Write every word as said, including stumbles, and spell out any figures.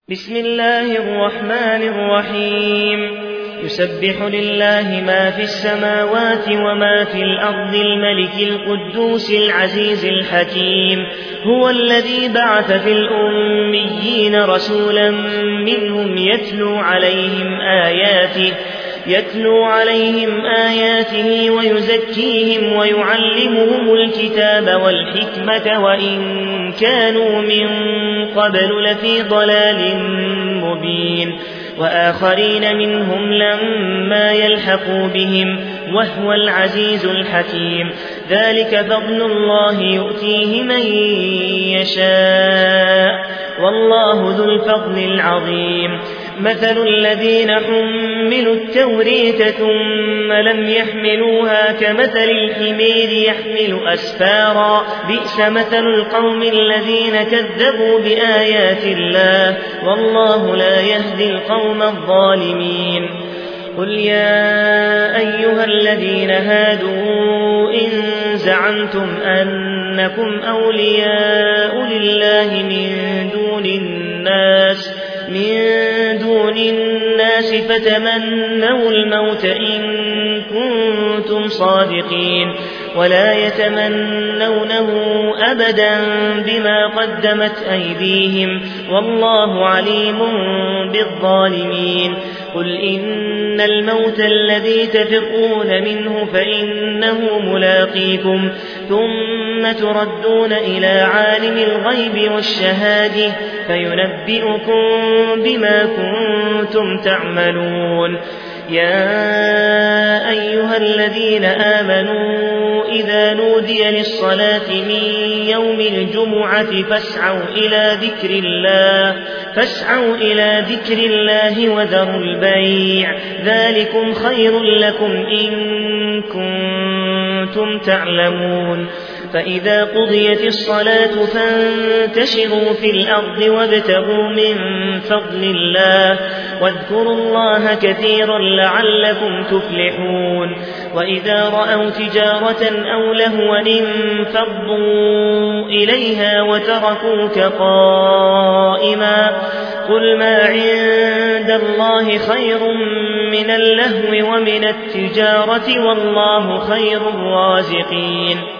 بسم الله الرحمن الرحيم يسبح لله ما في السماوات وما في الأرض الملك القدوس العزيز الحكيم هو الذي بعث في الأميين رسولا منهم يتلو عليهم آياته يتلو عليهم آياته ويزكيهم ويعلمهم الكتاب والحكمة وإن كانوا من قبل لفي ضلال مبين وآخرين منهم لما يلحقوا بهم وهو العزيز الحكيم ذلك فضل الله يؤتيه من يشاء والله ذو الفضل العظيم مثل الذين حملوا التوريت ثم لم يحملوها كمثل الحمير يحمل أسفارا بئس مثل القوم الذين كذبوا بآيات الله والله لا يهدي القوم الظالمين قل يا أيها الذين هادوا إن زعمتم أنكم أولياء لله من دون الناس من دون الناس فتمنوا الموت إن كنتم صادقين ولا يتمنونه أبدا بما قدمت أيديهم والله عليم بالظالمين قل إن الموت الذي تفرون منه فإنه ملاقيكم ثم تردون إلى عالم الغيب والشهادة فينبئكم بما كنتم تعملون يا أيها الذين آمنوا إذا نودي للصلاة من يوم الجمعة فاسعوا إلى ذكر الله فاسعوا إلى ذكر الله وذروا البيع ذلكم خير لكم إن كنتم تعلمون فإذا قضيت الصلاة فانتشروا في الأرض وابتغوا من فضل الله واذكروا الله كثيرا لعلكم تفلحون وإذا رأوا تجارة أو لهوا انفضوا إليها وتركوك قائما قل ما عند الله خير من اللهو ومن التجارة والله خير الرازقين